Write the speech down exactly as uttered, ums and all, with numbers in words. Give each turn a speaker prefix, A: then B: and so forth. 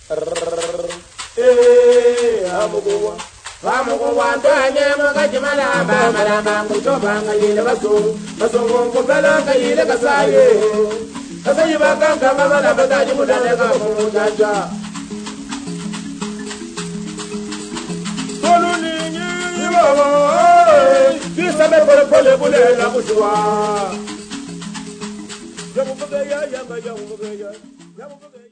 A: Eh, amugo. Amugo wantanye magajimala ba malamba ngutoba ngayile baso. Baso ngopela ngayile kasaye. Kasaye bakanga mabala badaji mudane ka mujaja. Soluni ni baba. Kisabe pole pole pole la kushwa. Yamu kubeya yamba yamu kubeya. Yamu kubeya.